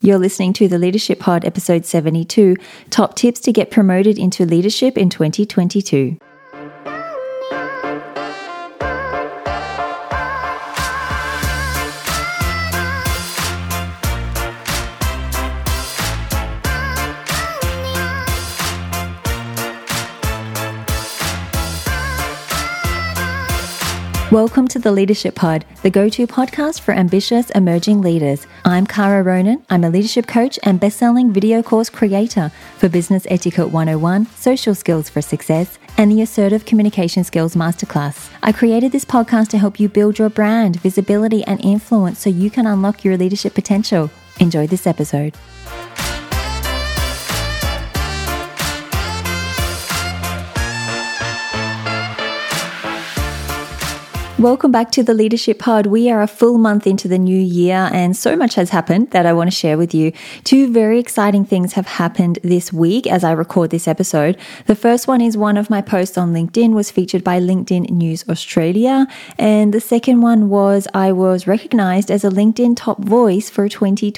You're listening to the Leadership Pod, episode 72, Top Tips to Get Promoted into Leadership in 2022. Welcome to the Leadership Pod, the go-to podcast for ambitious emerging leaders. I'm Cara Ronan. I'm a leadership coach and best-selling video course creator for Business Etiquette 101, Social Skills for Success, and the Assertive Communication Skills Masterclass. I created this podcast to help you build your brand, visibility, and influence so you can unlock your leadership potential. Enjoy this episode. Welcome back to the Leadership Pod. We are a full month into the new year and so much has happened that I want to share with you. Two very exciting things have happened this week as I record this episode. The first one is one of my posts on LinkedIn was featured by LinkedIn News Australia. And the second one was I was recognized as a LinkedIn Top Voice for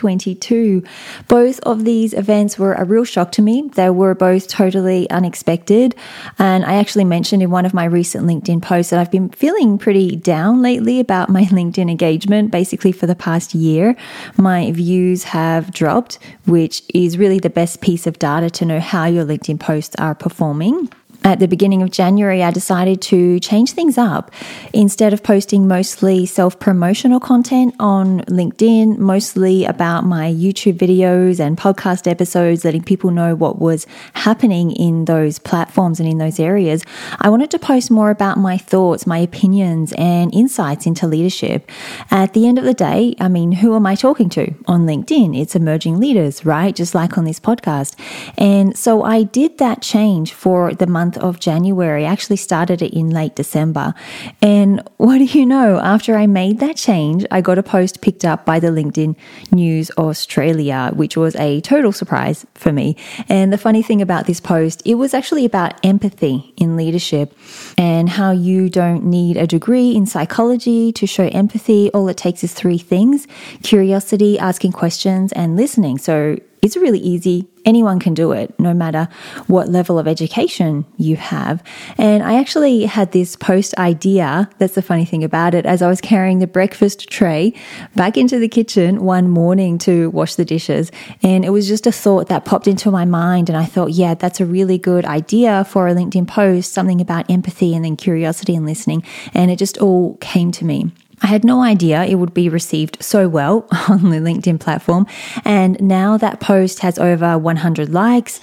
2022. Both of these events were a real shock to me. They were both totally unexpected. And I actually mentioned in one of my recent LinkedIn posts that I've been feeling pretty down lately about my LinkedIn engagement. Basically for the past year, my views have dropped, which is really the best piece of data to know how your LinkedIn posts are performing. At the beginning of January, I decided to change things up. Instead of posting mostly self-promotional content on LinkedIn, mostly about my YouTube videos and podcast episodes, letting people know what was happening in those platforms and in those areas, I wanted to post more about my thoughts, my opinions, and insights into leadership. At the end of the day, who am I talking to on LinkedIn? It's emerging leaders, right? Just like on this podcast. And so I did that change for the month of January. I actually started it in late December. And what do you know? After I made that change, I got a post picked up by the LinkedIn News Australia, which was a total surprise for me. And the funny thing about this post, it was actually about empathy in leadership and how you don't need a degree in psychology to show empathy. All it takes is three things: curiosity, asking questions, and listening. So it's really easy. Anyone can do it, no matter what level of education you have. And I actually had this post idea, that's the funny thing about it, as I was carrying the breakfast tray back into the kitchen one morning to wash the dishes. And it was just a thought that popped into my mind. And I thought, yeah, that's a really good idea for a LinkedIn post, something about empathy and then curiosity and listening. And it just all came to me. I had no idea it would be received so well on the LinkedIn platform. And now that post has over 100 likes,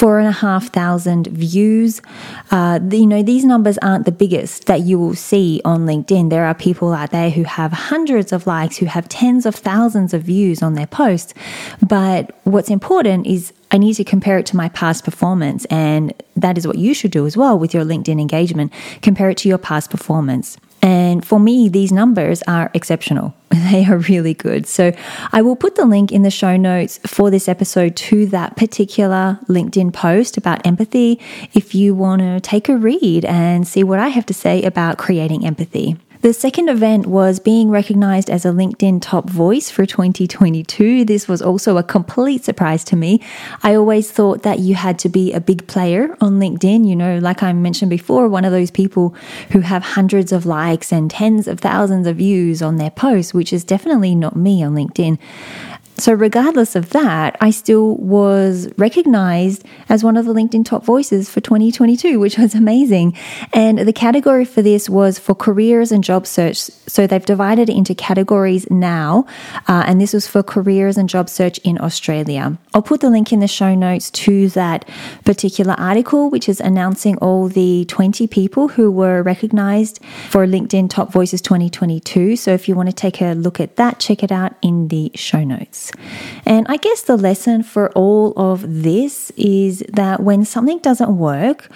4,500 views. These numbers aren't the biggest that you will see on LinkedIn. There are people out there who have hundreds of likes, who have tens of thousands of views on their posts. But what's important is I need to compare it to my past performance. And that is what you should do as well with your LinkedIn engagement. Compare it to your past performance. And for me, these numbers are exceptional. They are really good. So I will put the link in the show notes for this episode to that particular LinkedIn post about empathy if you want to take a read and see what I have to say about creating empathy. The second event was being recognized as a LinkedIn Top Voice for 2022. This was also a complete surprise to me. I always thought that you had to be a big player on LinkedIn, like I mentioned before, one of those people who have hundreds of likes and tens of thousands of views on their posts, which is definitely not me on LinkedIn. So regardless of that, I still was recognized as one of the LinkedIn Top Voices for 2022, which was amazing. And the category for this was for careers and job search. So they've divided it into categories now. And this was for careers and job search in Australia. I'll put the link in the show notes to that particular article, which is announcing all the 20 people who were recognized for LinkedIn Top Voices 2022. So if you want to take a look at that, check it out in the show notes. And I guess the lesson for all of this is that when something doesn't work,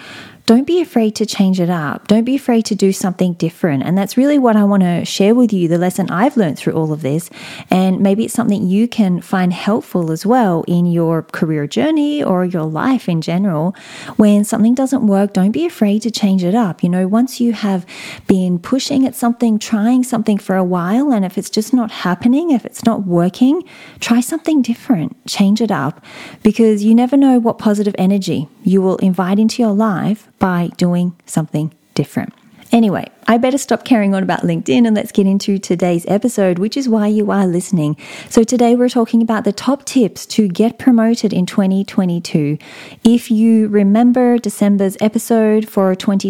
don't be afraid to change it up. Don't be afraid to do something different. And that's really what I want to share with you, the lesson I've learned through all of this. And maybe it's something you can find helpful as well in your career journey or your life in general. When something doesn't work, don't be afraid to change it up. Once you have been pushing at something, trying something for a while, and if it's just not happening, if it's not working, try something different, change it up, because you never know what positive energy you will invite into your life by doing something different. Anyway, I better stop carrying on about LinkedIn and let's get into today's episode, which is why you are listening. So today we're talking about the top tips to get promoted in 2022. If you remember December's episode for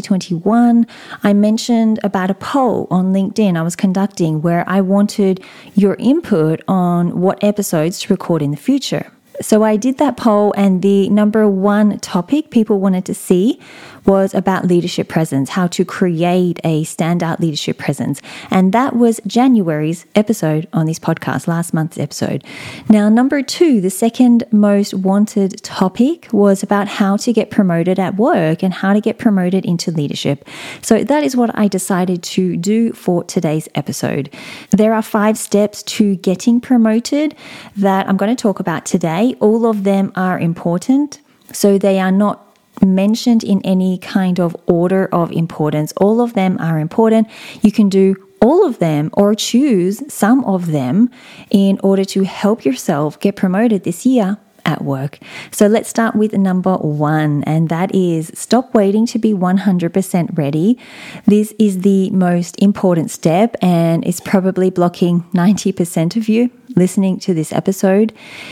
2021, I mentioned about a poll on LinkedIn I was conducting where I wanted your input on what episodes to record in the future. So I did that poll, and the number one topic people wanted to see was about leadership presence, how to create a standout leadership presence. And that was January's episode on this podcast, last month's episode. Now, number two, the second most wanted topic was about how to get promoted at work and how to get promoted into leadership. So that is what I decided to do for today's episode. There are 5 steps to getting promoted that I'm going to talk about today. All of them are important, so they are not mentioned in any kind of order of importance. All of them are important. You can do all of them or choose some of them in order to help yourself get promoted this year at work. So let's start with number 1, and that is stop waiting to be 100% ready. This is the most important step, and it's probably blocking 90% of you listening to this episode.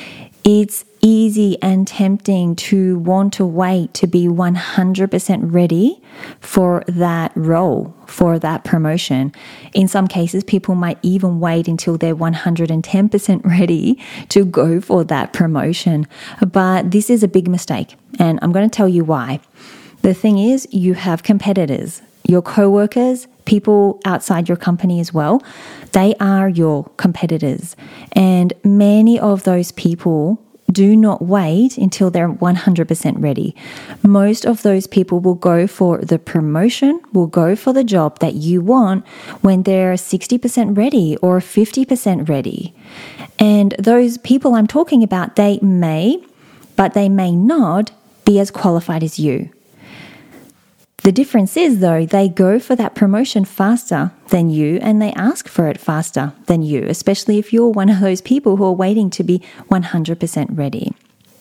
It's easy and tempting to want to wait to be 100% ready for that role, for that promotion. In some cases, people might even wait until they're 110% ready to go for that promotion. But this is a big mistake, and I'm going to tell you why. The thing is, you have competitors, your coworkers, people outside your company as well. They are your competitors, and many of those people do not wait until they're 100% ready. Most of those people will go for the promotion, will go for the job that you want when they're 60% ready or 50% ready. And those people I'm talking about, they may, but they may not be as qualified as you. The difference is, though, they go for that promotion faster than you and they ask for it faster than you, especially if you're one of those people who are waiting to be 100% ready.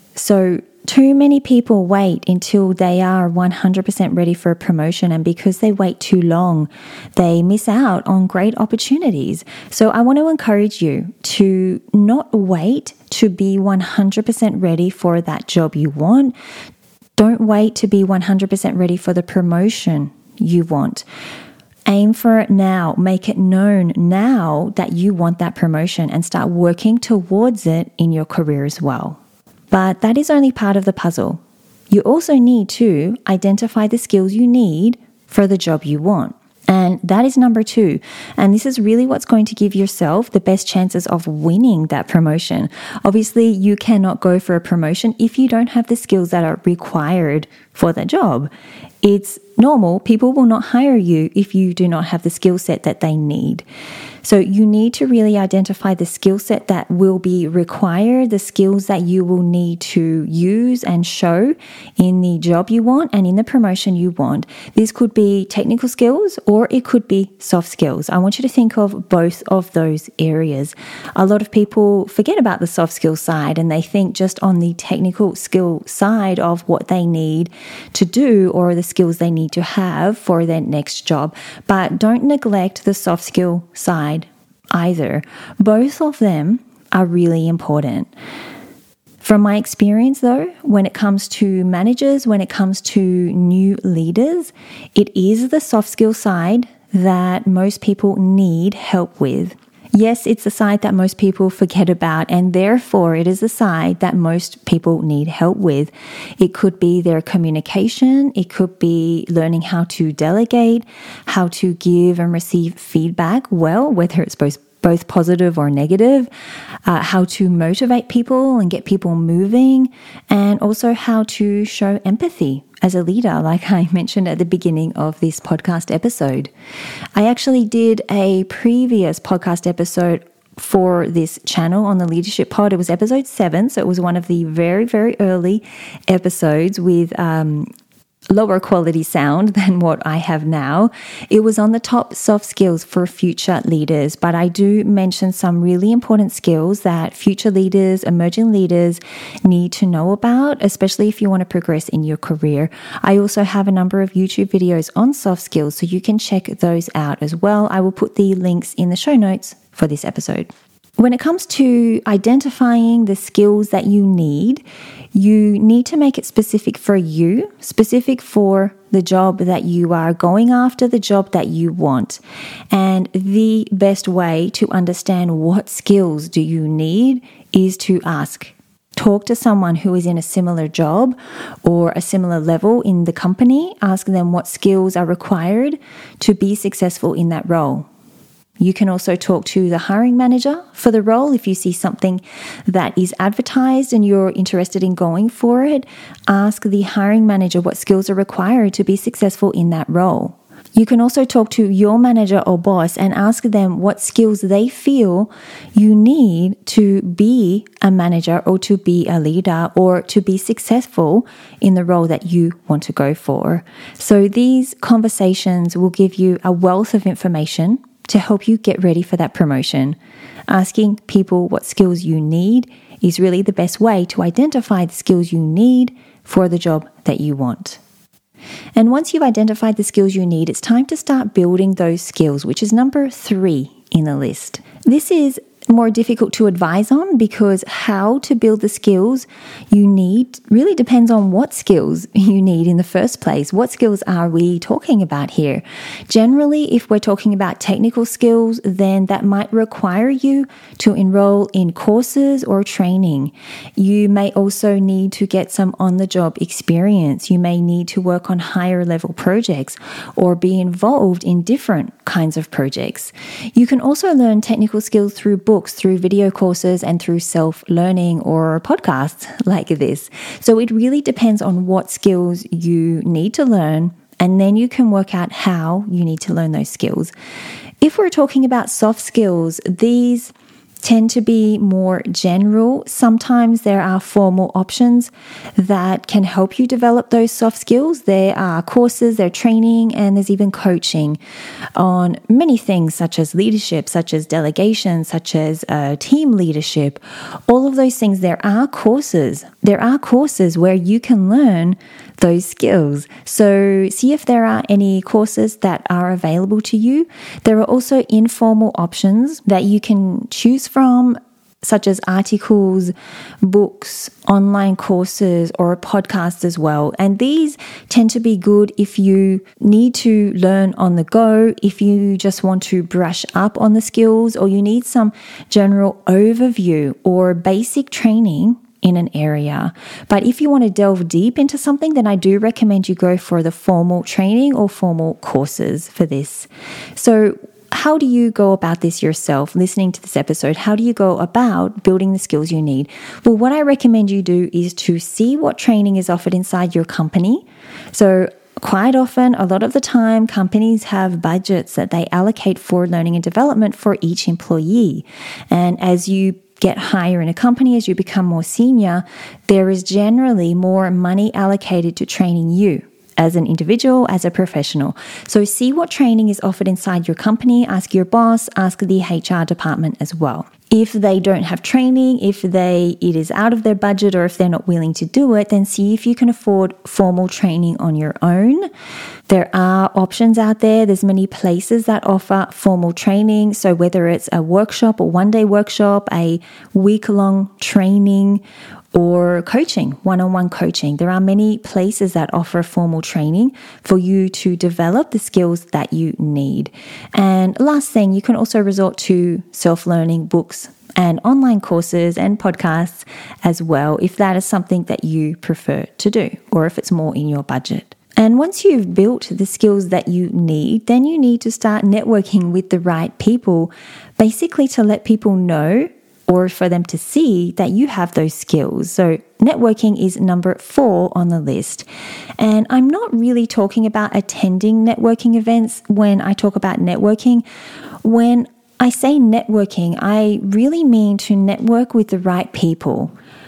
So too many people wait until they are 100% ready for a promotion, and because they wait too long, they miss out on great opportunities. So I want to encourage you to not wait to be 100% ready for that job you want. Don't wait to be 100% ready for the promotion you want. Aim for it now. Make it known now that you want that promotion and start working towards it in your career as well. But that is only part of the puzzle. You also need to identify the skills you need for the job you want. And that is number 2. And this is really what's going to give yourself the best chances of winning that promotion. Obviously, you cannot go for a promotion if you don't have the skills that are required for the job. It's normal. People will not hire you if you do not have the skill set that they need. So you need to really identify the skill set that will be required, the skills that you will need to use and show in the job you want and in the promotion you want. This could be technical skills or it could be soft skills. I want you to think of both of those areas. A lot of people forget about the soft skill side and they think just on the technical skill side of what they need to do or the skills they need to have for their next job. But don't neglect the soft skill side either. Both of them are really important. From my experience though, when it comes to managers, when it comes to new leaders, it is the soft skill side that most people need help with. Yes, it's the side that most people forget about, and therefore it is the side that most people need help with. It could be their communication, it could be learning how to delegate, how to give and receive feedback well, whether it's both positive or negative, how to motivate people and get people moving, and also how to show empathy as a leader, like I mentioned at the beginning of this podcast episode. I actually did a previous podcast episode for this channel on the Leadership Pod. It was episode 7, so it was one of the very, very early episodes with lower quality sound than what I have now. It was on the top soft skills for future leaders, but I do mention some really important skills that future leaders, emerging leaders need to know about, especially if you want to progress in your career. I also have a number of YouTube videos on soft skills, so you can check those out as well. I will put the links in the show notes for this episode. When it comes to identifying the skills that you need to make it specific for you, specific for the job that you are going after, the job that you want. And the best way to understand what skills do you need is to ask. Talk to someone who is in a similar job or a similar level in the company. Ask them what skills are required to be successful in that role. You can also talk to the hiring manager for the role. If you see something that is advertised and you're interested in going for it, ask the hiring manager what skills are required to be successful in that role. You can also talk to your manager or boss and ask them what skills they feel you need to be a manager or to be a leader or to be successful in the role that you want to go for. So these conversations will give you a wealth of information to help you get ready for that promotion. Asking people what skills you need is really the best way to identify the skills you need for the job that you want. And once you've identified the skills you need, it's time to start building those skills, which is number 3 in the list. This is more difficult to advise on because how to build the skills you need really depends on what skills you need in the first place. What skills are we talking about here? Generally, if we're talking about technical skills, then that might require you to enroll in courses or training. You may also need to get some on-the-job experience. You may need to work on higher level projects or be involved in different kinds of projects. You can also learn technical skills through books, through video courses, and through self-learning or podcasts like this. So it really depends on what skills you need to learn, and then you can work out how you need to learn those skills. If we're talking about soft skills, these tend to be more general. Sometimes there are formal options that can help you develop those soft skills. There are courses, there's training, and there's even coaching on many things such as leadership, such as delegation, such as team leadership. All of those things, there are courses. There are courses where you can learn those skills. So see if there are any courses that are available to you. There are also informal options that you can choose from, such as articles, books, online courses, or podcasts as well. And these tend to be good if you need to learn on the go, if you just want to brush up on the skills, or you need some general overview or basic training in an area. But if you want to delve deep into something, then I do recommend you go for the formal training or formal courses for this. So how do you go about this yourself, listening to this episode? How do you go about building the skills you need? Well, what I recommend you do is to see what training is offered inside your company. So quite often, a lot of the time, companies have budgets that they allocate for learning and development for each employee. And as you get higher in a company, as you become more senior, there is generally more money allocated to training you as an individual, as a professional. So see what training is offered inside your company, ask your boss, ask the HR department as well. If they don't have training, if it is out of their budget, or if they're not willing to do it, then see if you can afford formal training on your own. There are options out there. There's many places that offer formal training. So whether it's a workshop, a one-day workshop, a week-long training, or coaching, one-on-one coaching. There are many places that offer formal training for you to develop the skills that you need. And last thing, you can also resort to self-learning books and online courses and podcasts as well, if that is something that you prefer to do, or if it's more in your budget. And once you've built the skills that you need, then you need to start networking with the right people, basically to let people know or for them to see that you have those skills. So networking is number 4 on the list. And I'm not really talking about attending networking events when I talk about networking. When I say networking, I really mean to network with the right people.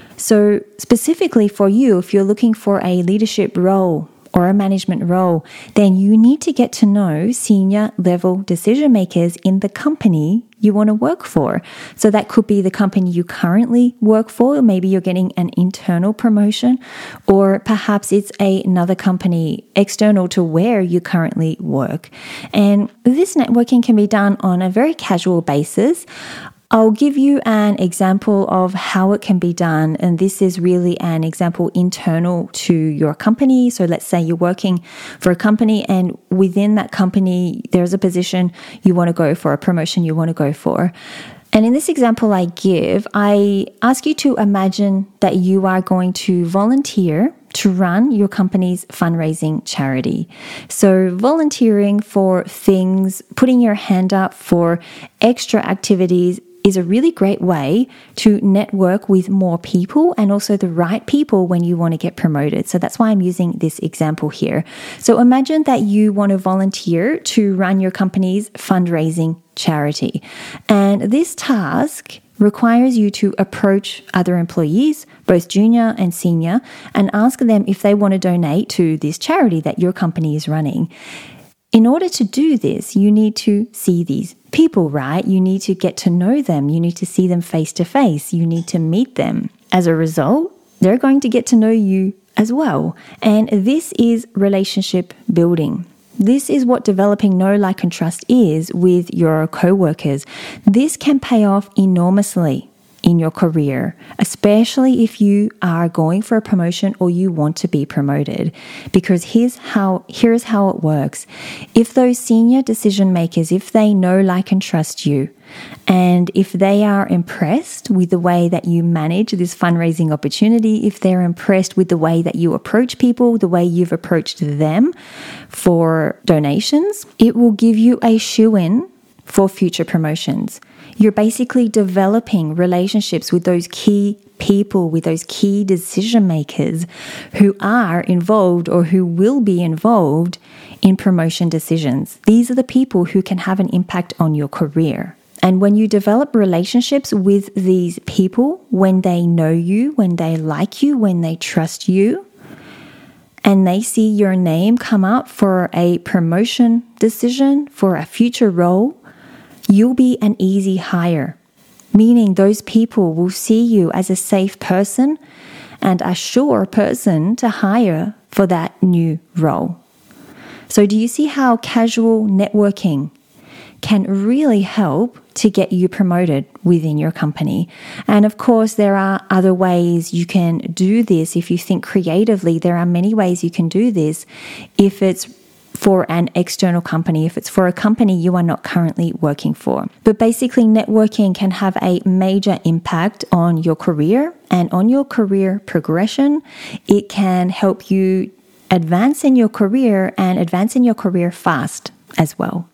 So specifically for you, if you're looking for a leadership role or a management role, then you need to get to know senior level decision makers in the company you want to work for. So that could be the company you currently work for. Maybe you're getting an internal promotion, or perhaps it's another company external to where you currently work. And this networking can be done on a very casual basis. I'll give you an example of how it can be done. And this is really an example internal to your company. So let's say you're working for a company, and within that company, there's a position you want to go for, a promotion you want to go for. And in this example I give, I ask you to imagine that you are going to volunteer to run your company's fundraising charity. So volunteering for things, putting your hand up for extra activities is a really great way to network with more people and also the right people when you want to get promoted. So that's why I'm using this example here. So imagine that you want to volunteer to run your company's fundraising charity. And this task requires you to approach other employees, both junior and senior, and ask them if they want to donate to this charity that your company is running. In order to do this, you need to see these people, right? You need to get to know them. You need to see them face to face. You need to meet them. As a result, they're going to get to know you as well. And this is relationship building. This is what developing know, like, and trust is with your coworkers. This can pay off enormously in your career, especially if you are going for a promotion or you want to be promoted. Because here's how it works. If those senior decision makers, if they know, like, and trust you, and if they are impressed with the way that you manage this fundraising opportunity, if they're impressed with the way that you approach people, the way you've approached them for donations, it will give you a shoo-in for future promotions. You're basically developing relationships with those key people, with those key decision makers who are involved or who will be involved in promotion decisions. These are the people who can have an impact on your career. And when you develop relationships with these people, when they know you, when they like you, when they trust you, and they see your name come up for a promotion decision, for a future role, you'll be an easy hire, meaning those people will see you as a safe person and a sure person to hire for that new role. So do you see how casual networking can really help to get you promoted within your company? And of course, there are other ways you can do this. If you think creatively, there are many ways you can do this. If it's for an external company, if it's for a company you are not currently working for. But basically, networking can have a major impact on your career and on your career progression. It can help you advance in your career and advance in your career fast as well.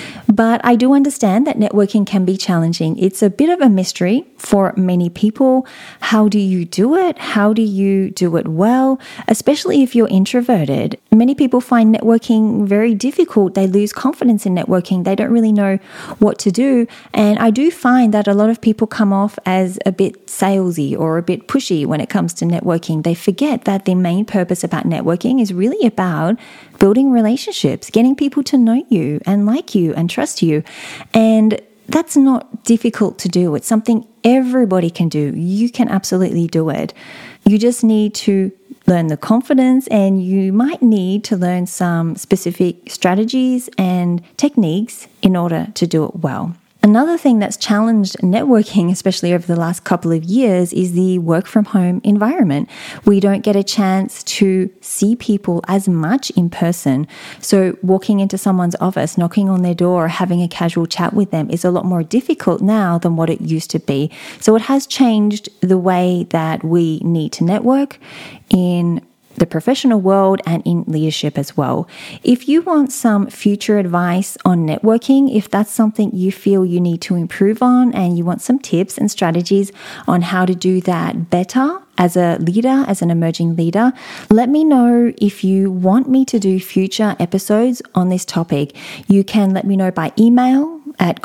But I do understand that networking can be challenging. It's a bit of a mystery for many people. How do you do it? How do you do it well? Especially if you're introverted. Many people find networking very difficult. They lose confidence in networking. They don't really know what to do. And I do find that a lot of people come off as a bit salesy or a bit pushy when it comes to networking. They forget that the main purpose about networking is really about building relationships, getting people to know you and like you and trust you. And that's not difficult to do. It's something everybody can do. You can absolutely do it. You just need to learn the confidence, and you might need to learn some specific strategies and techniques in order to do it well. Another thing that's challenged networking, especially over the last couple of years, is the work from home environment. We don't get a chance to see people as much in person. So walking into someone's office, knocking on their door, having a casual chat with them is a lot more difficult now than what it used to be. So it has changed the way that we need to network in the professional world and in leadership as well. If you want some future advice on networking, if that's something you feel you need to improve on and you want some tips and strategies on how to do that better as a leader, as an emerging leader, let me know if you want me to do future episodes on this topic. You can let me know by email at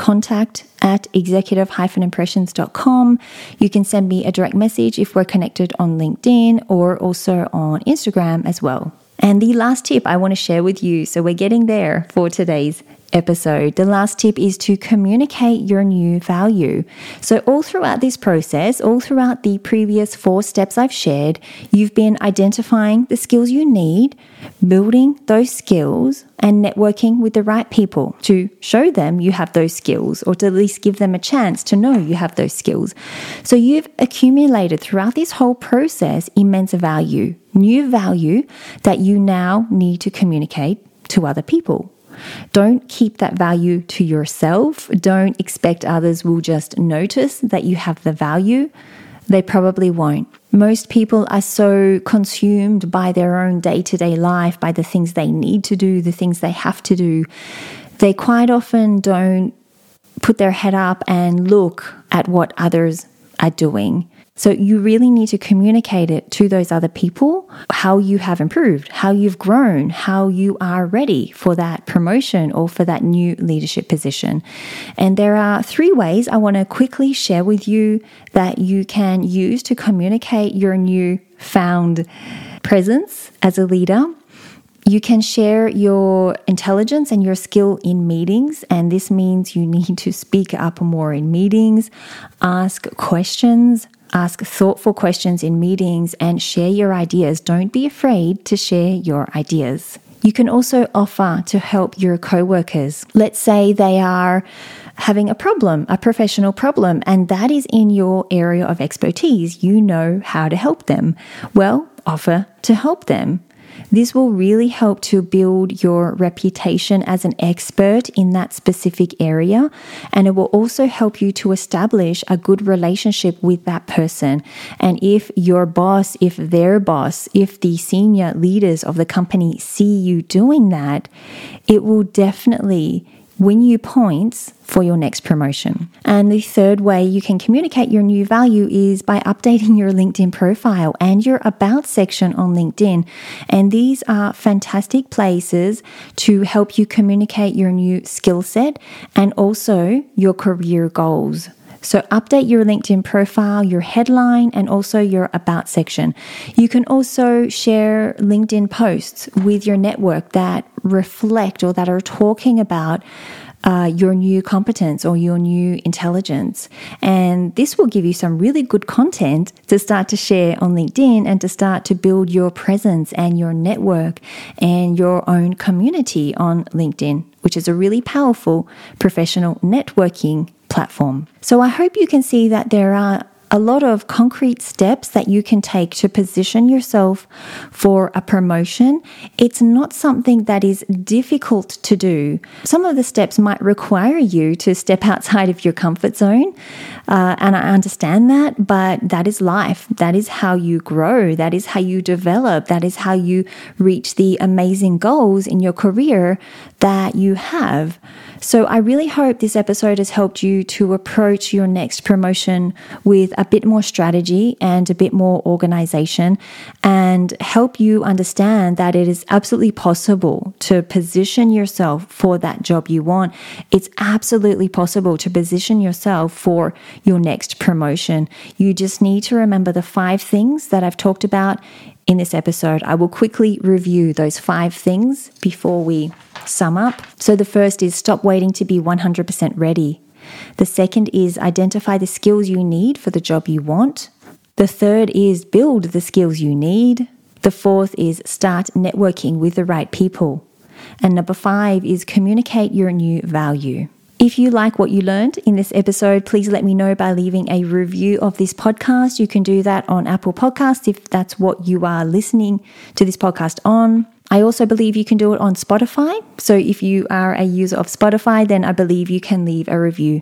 contact@executive-impressions.com. You can send me a direct message if we're connected on LinkedIn or also on Instagram as well. And the last tip I want to share with you, so we're getting there for today's episode. The last tip is to communicate your new value. So all throughout this process, all throughout the previous 4 steps I've shared, you've been identifying the skills you need, building those skills, and networking with the right people to show them you have those skills, or to at least give them a chance to know you have those skills. So you've accumulated throughout this whole process immense value, new value that you now need to communicate to other people. Don't keep that value to yourself. Don't expect others will just notice that you have the value. They probably won't. Most people are so consumed by their own day-to-day life, by the things they need to do, the things they have to do. They quite often don't put their head up and look at what others are doing. So you really need to communicate it to those other people, how you have improved, how you've grown, how you are ready for that promotion or for that new leadership position. And there are 3 ways I want to quickly share with you that you can use to communicate your new found presence as a leader. You can share your intelligence and your skill in meetings, and this means you need to speak up more in meetings, ask questions, ask thoughtful questions in meetings, and share your ideas. Don't be afraid to share your ideas. You can also offer to help your coworkers. Let's say they are having a problem, a professional problem, and that is in your area of expertise. You know how to help them. Well, offer to help them. This will really help to build your reputation as an expert in that specific area, and it will also help you to establish a good relationship with that person. And if your boss, if their boss, if the senior leaders of the company see you doing that, it will definitely win you points for your next promotion. And the third way you can communicate your new value is by updating your LinkedIn profile and your About section on LinkedIn. And these are fantastic places to help you communicate your new skill set and also your career goals. So update your LinkedIn profile, your headline, and also your About section. You can also share LinkedIn posts with your network that reflect or that are talking about your new competence or your new intelligence. And this will give you some really good content to start to share on LinkedIn and to start to build your presence and your network and your own community on LinkedIn, which is a really powerful professional networking platform. So I hope you can see that there are a lot of concrete steps that you can take to position yourself for a promotion. It's not something that is difficult to do. Some of the steps might require you to step outside of your comfort zone, and I understand that, but that is life. That is how you grow. That is how you develop. That is how you reach the amazing goals in your career that you have. So I really hope this episode has helped you to approach your next promotion with a bit more strategy and a bit more organization, and help you understand that it is absolutely possible to position yourself for that job you want. It's absolutely possible to position yourself for your next promotion. You just need to remember the 5 things that I've talked about in this episode. I will quickly review those 5 things before we sum up. So the first is stop waiting to be 100% ready. The second is identify the skills you need for the job you want. The third is build the skills you need. The fourth is start networking with the right people. And number 5 is communicate your new value. If you like what you learned in this episode, please let me know by leaving a review of this podcast. You can do that on Apple Podcasts if that's what you are listening to this podcast on. I also believe you can do it on Spotify. So if you are a user of Spotify, then I believe you can leave a review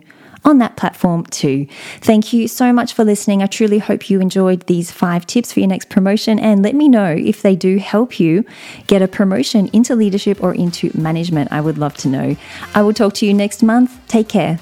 on that platform too. Thank you so much for listening. I truly hope you enjoyed these 5 tips for your next promotion, and let me know if they do help you get a promotion into leadership or into management. I would love to know. I will talk to you next month. Take care.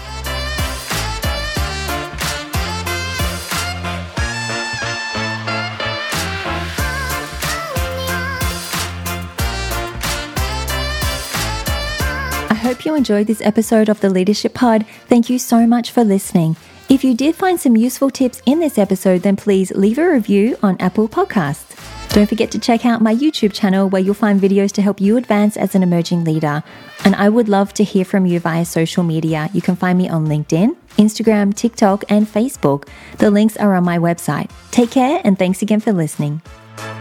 I hope you enjoyed this episode of the Leadership Pod. Thank you so much for listening. If you did find some useful tips in this episode, then please leave a review on Apple Podcasts. Don't forget to check out my YouTube channel where you'll find videos to help you advance as an emerging leader. And I would love to hear from you via social media. You can find me on LinkedIn, Instagram, TikTok, and Facebook. The links are on my website. Take care, and thanks again for listening.